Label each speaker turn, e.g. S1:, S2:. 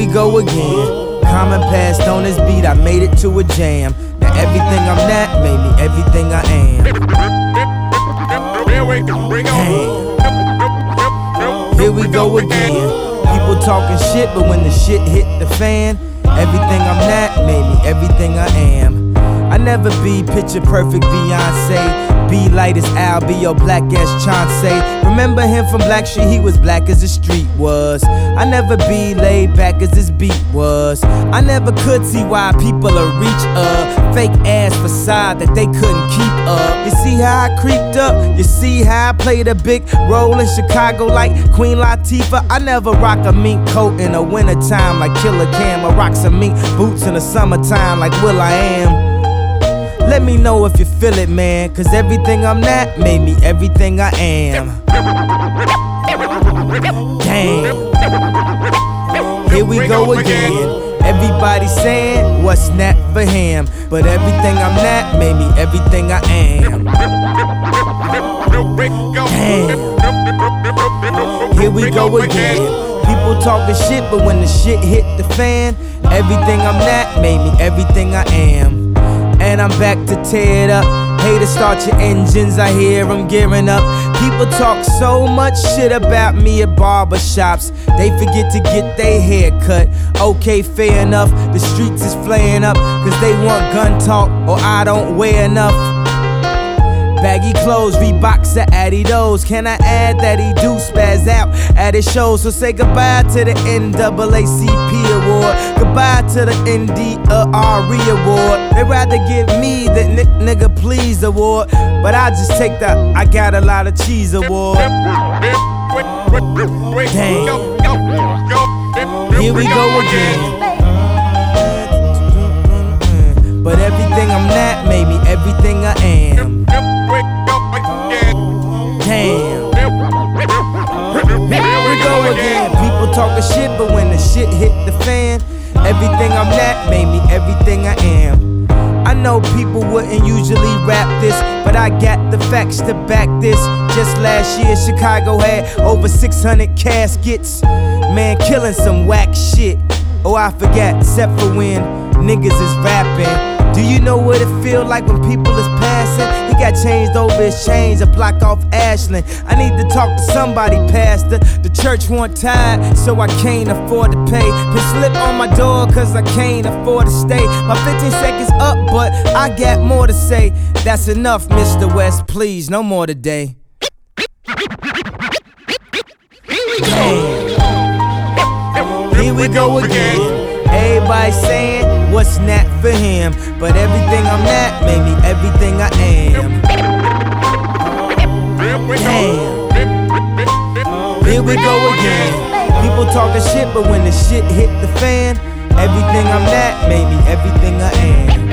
S1: go again. Common passed on this beat, I made it to a jam. Now everything I'm not made me everything I am. Here we go again. People talking shit, but when the shit hit the fan, everything I'm not made me everything I am. I never be picture perfect Beyonce. Be light as Al, be your black ass Chauncey. Remember him from Black Street, he was black as the street was. I never be laid back as this beat was. I never could see why people will reach a fake ass facade that they couldn't keep up. You see how I creeped up? You see how I played a big role in Chicago like Queen Latifah? I never rock a mink coat in the wintertime like Killer Cam. I rock some mink boots in the summertime like Will I Am. Let me know if you feel it, man, cause everything I'm not made me everything I am. Damn. Here we go again. Everybody saying what's not for him, but everything I'm not made me everything I am. Damn. Here we go again. People talking shit, but when the shit hit the fan, everything I'm not made me everything I am. And I'm back to tear it up. Hey, to start your engines, I hear them gearing up. People talk so much shit about me at barbershops. They forget to get their hair cut. Okay, fair enough, the streets is flaring up, cause they want gun talk, or I don't wear enough. Baggy clothes, Reeboks or Adidas. Can I add that he do spaz out at his shows? So say goodbye to the NAACP award, goodbye to the NDRE award. They'd rather give me the nigga please award, but I just take the I got a lot of cheese award. Damn. Here we go again. But everything I'm not made me everything I am. Damn. Here we go again. People talking shit, but when the shit hit the fan, everything I'm not made me everything I am. I know people wouldn't usually rap this, but I got the facts to back this. Just last year, Chicago had over 600 caskets. Man, killing some whack shit. Oh, I forgot, except for when niggas is rapping. Do you know what it feel like when people is passing? He got changed over his chains, a block off Ashland. I need to talk to somebody, pastor. The church want tired, so I can't afford to pay. Put slip on my door, cause I can't afford to stay. My 15 seconds up, but I got more to say. That's enough, Mr. West, please, no more today. Damn. Here we go again. Everybody saying what's not for him, but everything I'm not made me everything I am. Damn. Here we go again. People talking shit, but when the shit hit the fan, everything I'm not made me everything I am.